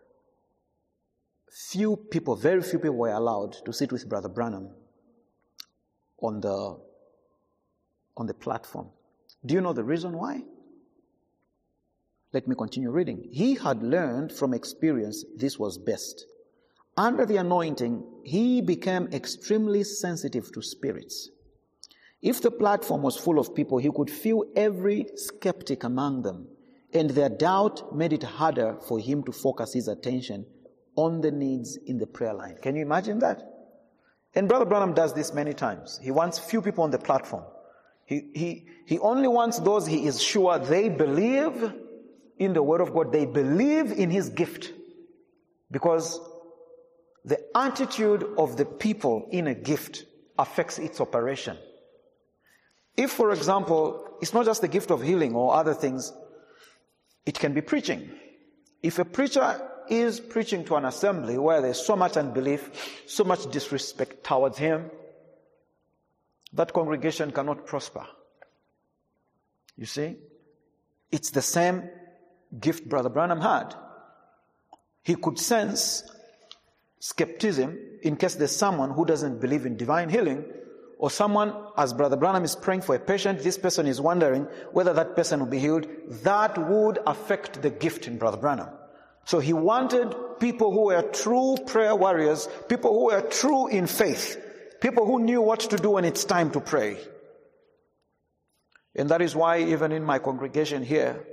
Very few people were allowed to sit with Brother Branham on the platform. Do you know the reason why? Let me continue reading. He had learned from experience this was best. Under the anointing, he became extremely sensitive to spirits. If the platform was full of people, he could feel every skeptic among them, and their doubt made it harder for him to focus his attention on the needs in the prayer line. Can you imagine that? And Brother Branham does this many times. He wants few people on the platform. He only wants those he is sure they believe in the Word of God. They believe in his gift. Because the attitude of the people in a gift affects its operation. If, for example, it's not just the gift of healing or other things, it can be preaching. If a preacher is preaching to an assembly where there's so much unbelief, so much disrespect towards him, that congregation cannot prosper. You see? It's the same gift Brother Branham had. He could sense skepticism in case there's someone who doesn't believe in divine healing, or someone, as Brother Branham is praying for a patient, this person is wondering whether that person will be healed. That would affect the gift in Brother Branham. So he wanted people who were true prayer warriors, people who were true in faith, people who knew what to do when it's time to pray. And that is why even in my congregation here,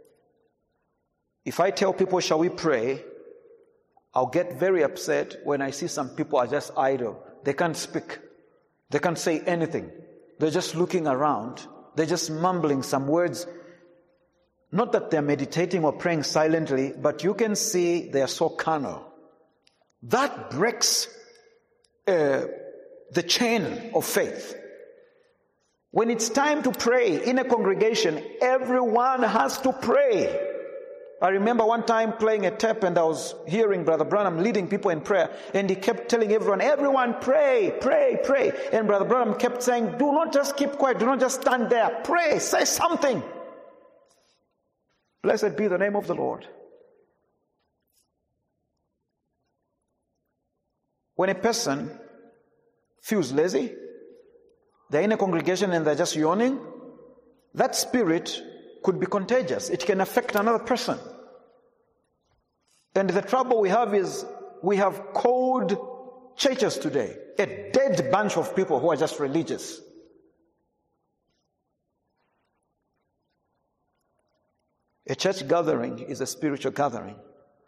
if I tell people, shall we pray, I'll get very upset when I see some people are just idle. They can't speak. They can't say anything. They're just looking around. They're just mumbling some words. Not that they're meditating or praying silently, but you can see they are so carnal. That breaks the chain of faith. When it's time to pray in a congregation, everyone has to pray. I remember one time playing a tape and I was hearing Brother Branham leading people in prayer, and he kept telling everyone, pray, pray, pray. And Brother Branham kept saying, do not just keep quiet, do not just stand there, pray, say something. Blessed be the name of the Lord. When a person feels lazy, they're in a congregation and they're just yawning, that spirit could be contagious. It can affect another person. And the trouble we have is we have cold churches today. A dead bunch of people who are just religious. A church gathering is a spiritual gathering.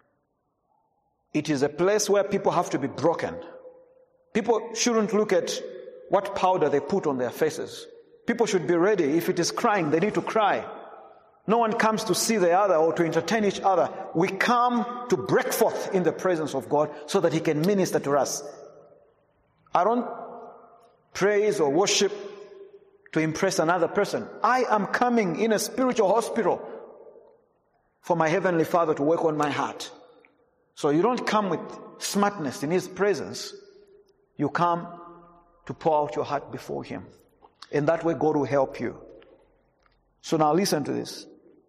It is a place where people have to be broken. People shouldn't look at what powder they put on their faces. People should be ready. If it is crying, they need to cry. No one comes to see the other or to entertain each other. We come to break forth in the presence of God so that He can minister to us. I don't praise or worship to impress another person. I am coming in a spiritual hospital for my Heavenly Father to work on my heart. So you don't come with smartness in His presence. You come to pour out your heart before Him. And that way God will help you. So now listen to this.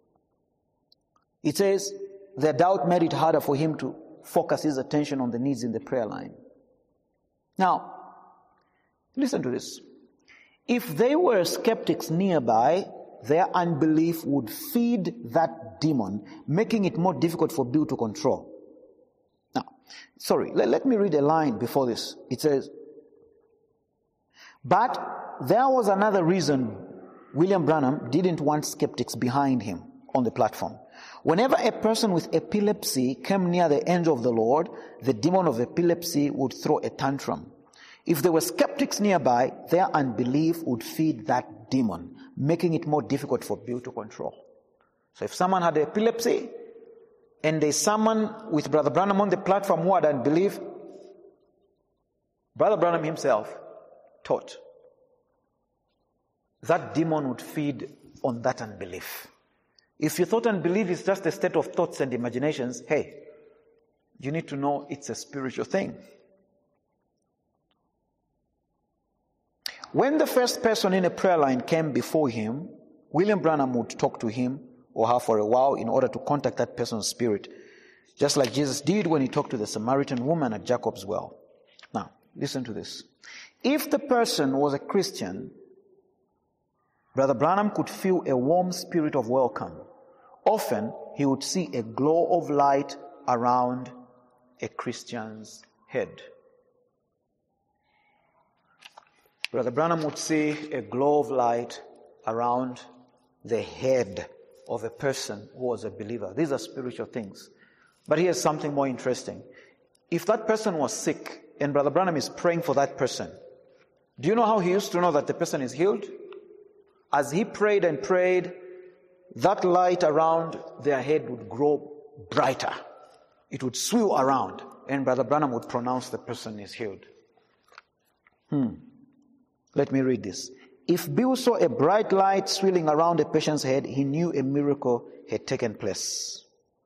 It says, their doubt made it harder for him to focus his attention on the needs in the prayer line. Now, listen to this. If there were skeptics nearby, their unbelief would feed that demon, making it more difficult for Bill to control. Now, let me read a line before this. It says, but there was another reason William Branham didn't want skeptics behind him on the platform. Whenever a person with epilepsy came near the angel of the Lord, the demon of epilepsy would throw a tantrum. If there were skeptics nearby, their unbelief would feed that demon, making it more difficult for Bill to control. So if someone had epilepsy, and there's someone with Brother Branham on the platform who had unbelief, Brother Branham himself taught that demon would feed on that unbelief. If you thought unbelief is just a state of thoughts and imaginations, hey, you need to know it's a spiritual thing. When the first person in a prayer line came before him, William Branham would talk to him or her for a while in order to contact that person's spirit, just like Jesus did when he talked to the Samaritan woman at Jacob's well. Now, listen to this. If the person was a Christian, Brother Branham could feel a warm spirit of welcome. Often, he would see a glow of light around a Christian's head. Brother Branham would see a glow of light around the head of a person who was a believer. These are spiritual things. But here's something more interesting. If that person was sick and Brother Branham is praying for that person, do you know how he used to know that the person is healed? As he prayed and prayed, that light around their head would grow brighter. It would swirl around, and Brother Branham would pronounce the person is healed. Let me read this. If Bill saw a bright light swirling around a patient's head, he knew a miracle had taken place.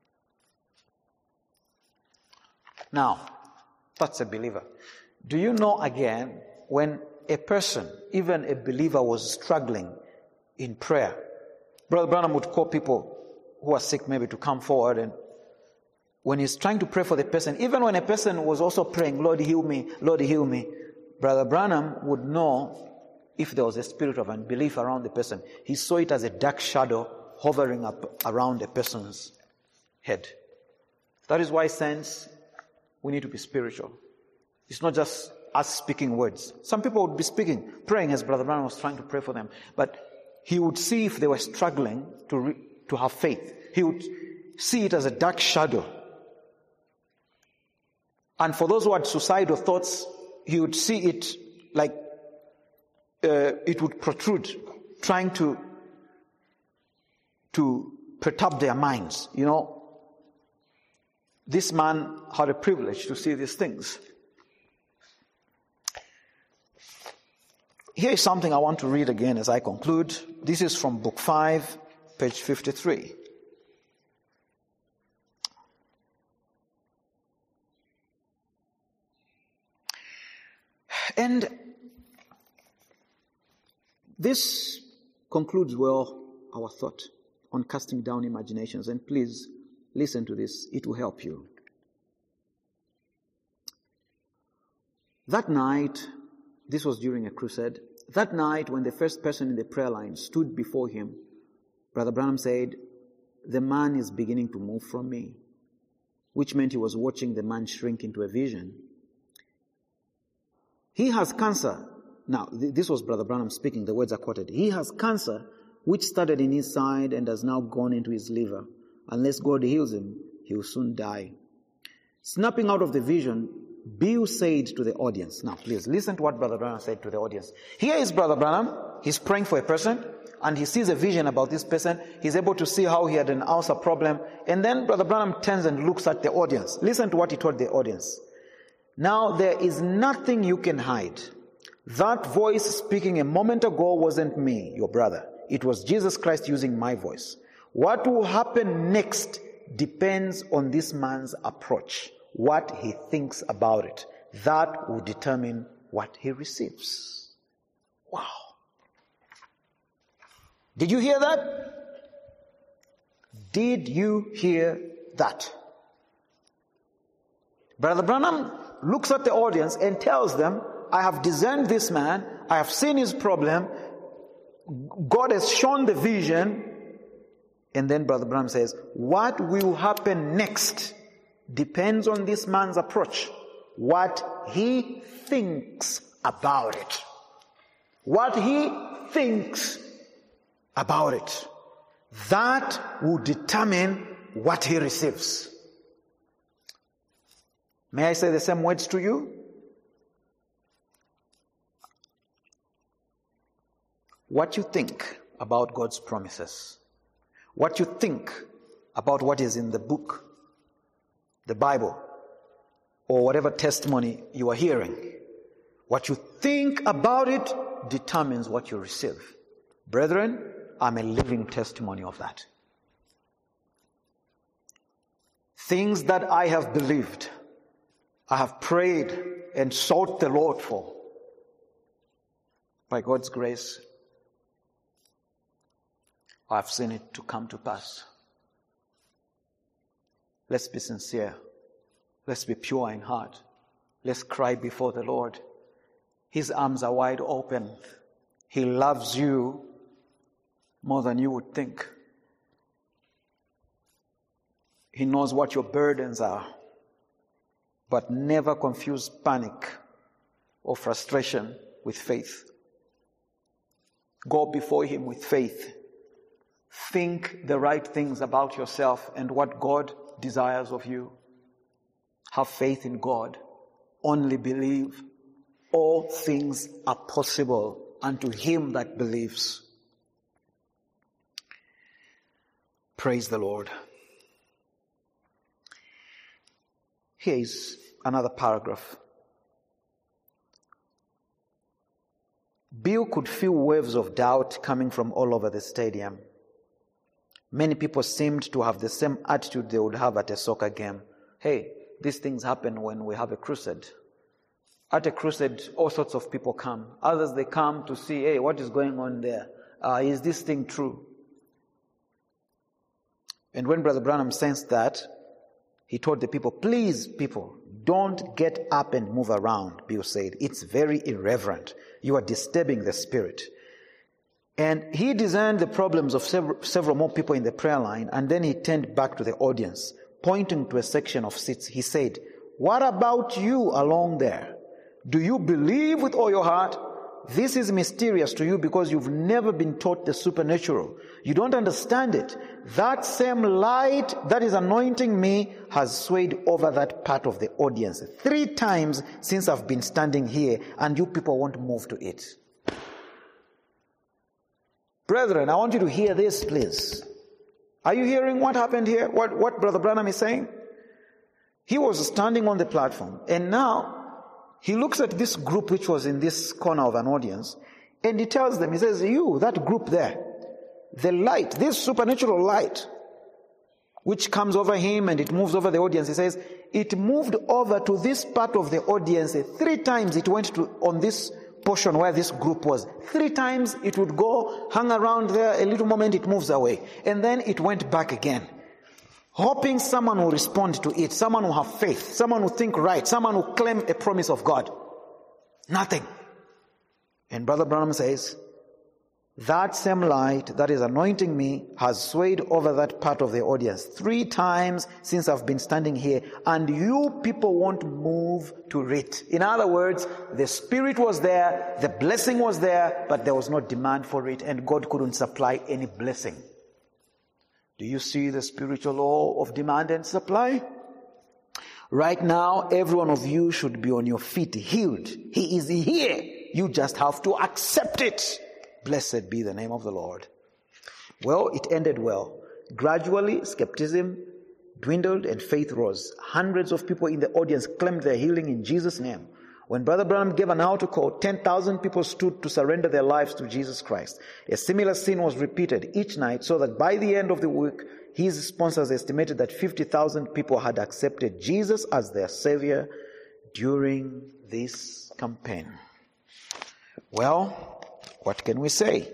Now, that's a believer. Do you know again, when a person, even a believer, was struggling in prayer, Brother Branham would call people who are sick maybe to come forward, and when he's trying to pray for the person, even when a person was also praying, Lord heal me, Lord heal me, Brother Branham would know if there was a spirit of unbelief around the person. He saw it as a dark shadow hovering up around a person's head. That is why, saints, we need to be spiritual. It's not just us speaking words. Some people would be speaking, praying as Brother Branham was trying to pray for them, but he would see if they were struggling to have faith. He would see it as a dark shadow. And for those who had suicidal thoughts, he would see it like it would protrude, trying to perturb their minds. You know, this man had a privilege to see these things. Here is something I want to read again as I conclude. This is from Book 5, page 53. And this concludes well our thought on casting down imaginations. And please listen to this. It will help you. That night, this was during a crusade. That night, when the first person in the prayer line stood before him, Brother Branham said, "The man is beginning to move from me," which meant he was watching the man shrink into a vision. He has cancer. Now, this was Brother Branham speaking. The words are quoted. He has cancer, which started in his side and has now gone into his liver. Unless God heals him, he will soon die. Snapping out of the vision, Bill said to the audience. Now, please listen to what Brother Branham said to the audience. Here is Brother Branham. He's praying for a person, and he sees a vision about this person. He's able to see how he had an ulcer problem. And then Brother Branham turns and looks at the audience. Listen to what he told the audience. "Now, there is nothing you can hide. That voice speaking a moment ago wasn't me, your brother. It was Jesus Christ using my voice. What will happen next depends on this man's approach, what he thinks about it. That will determine what he receives." Wow. Did you hear that? Did you hear that? Brother Branham looks at the audience and tells them, "I have discerned this man. I have seen his problem. God has shown the vision." And then Brother Branham says, what will happen next depends on this man's approach. What he thinks about it. What he thinks about it. That will determine what he receives. May I say the same words to you? what you think about God's promises, what you think about what is in the book, the Bible, or whatever testimony you are hearing, what you think about it determines what you receive. Brethren, I'm a living testimony of that. Things that I have believed, I have prayed and sought the Lord for, by God's grace, I've seen it to come to pass. Let's be sincere. Let's be pure in heart. Let's cry before the Lord. His arms are wide open. He loves you more than you would think. He knows what your burdens are. But never confuse panic or frustration with faith. Go before Him with faith. Think the right things about yourself and what God desires of you. Have faith in God. Only believe. All things are possible unto him that believes. Praise the Lord. Here is another paragraph. Bill could feel waves of doubt coming from all over the stadium. Many people seemed to have the same attitude they would have at a soccer game. Hey, these things happen when we have a crusade. At a crusade, all sorts of people come. Others, they come to see, hey, what is going on there? Is this thing true? And when Brother Branham sensed that, he told the people, please, people, don't get up and move around, Bill said. It's very irreverent. You are disturbing the spirit. And he discerned the problems of several more people in the prayer line, and then he turned back to the audience, pointing to a section of seats. He said, what about you along there? Do you believe with all your heart? This is mysterious to you because you've never been taught the supernatural. You don't understand it. That same light that is anointing me has swayed over that part of the audience 3 times since I've been standing here, and you people won't move to it. Brethren, I want you to hear this, please. Are you hearing what happened here? What Brother Branham is saying? He was standing on the platform, and now he looks at this group which was in this corner of an audience, and he tells them, he says, you, that group there, the light, this supernatural light, which comes over him and it moves over the audience, he says, it moved over to this part of the audience 3 times. It went to on this portion where this group was. 3 times it would go, hang around there, a little moment it moves away. And then it went back again. Hoping someone will respond to it, someone will have faith, someone will think right, someone will claim a promise of God. Nothing. And Brother Branham says, that same light that is anointing me has swayed over that part of the audience 3 times since I've been standing here, and you people won't move to it. In other words, the Spirit was there, the blessing was there, but there was no demand for it, and God couldn't supply any blessing. Do you see the spiritual law of demand and supply? Right now, every one of you should be on your feet, healed. He is here. You just have to accept it. Blessed be the name of the Lord. Well, it ended well. Gradually, skepticism dwindled and faith rose. Hundreds of people in the audience claimed their healing in Jesus' name. When Brother Branham gave an altar call, 10,000 people stood to surrender their lives to Jesus Christ. A similar scene was repeated each night, so that by the end of the week, his sponsors estimated that 50,000 people had accepted Jesus as their Savior during this campaign. Well, what can we say?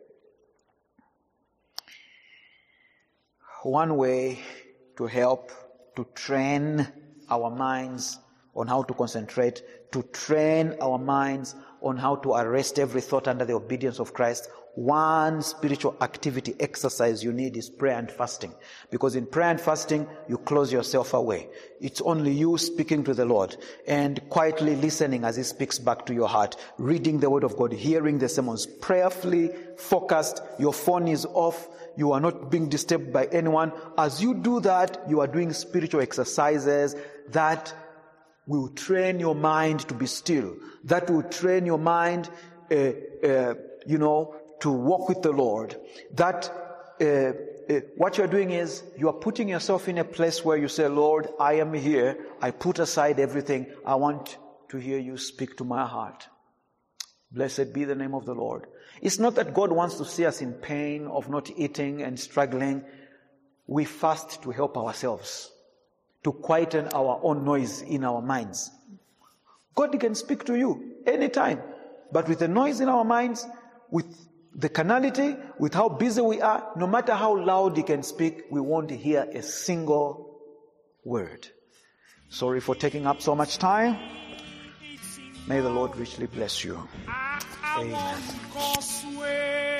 One way to help to train our minds on how to concentrate, to train our minds on how to arrest every thought under the obedience of Christ. One spiritual activity, exercise you need is prayer and fasting. Because in prayer and fasting, you close yourself away. It's only you speaking to the Lord and quietly listening as He speaks back to your heart, reading the Word of God, hearing the sermons, prayerfully focused. Your phone is off. You are not being disturbed by anyone. As you do that, you are doing spiritual exercises that will train your mind to be still. That will train your mind, to walk with the Lord, that what you're doing is you are putting yourself in a place where you say, Lord, I am here. I put aside everything. I want to hear you speak to my heart. Blessed be the name of the Lord. It's not that God wants to see us in pain of not eating and struggling. We fast to help ourselves, to quieten our own noise in our minds. God can speak to you anytime, but with the noise in our minds, with the carnality, with how busy we are, no matter how loud He can speak, we won't hear a single word. Sorry for taking up so much time. May the Lord richly bless you. I Amen. want God's way